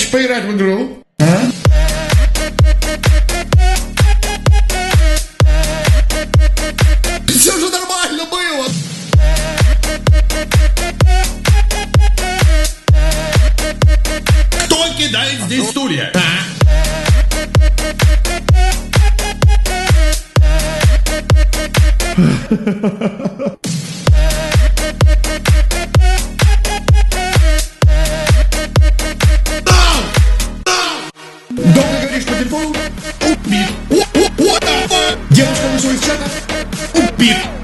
поиграть в игру? А? Все же нормально было. Кто кидает здесь стулья? А? Долго говоришь по телефону? Убит. Девушка вышла из чата? Убит.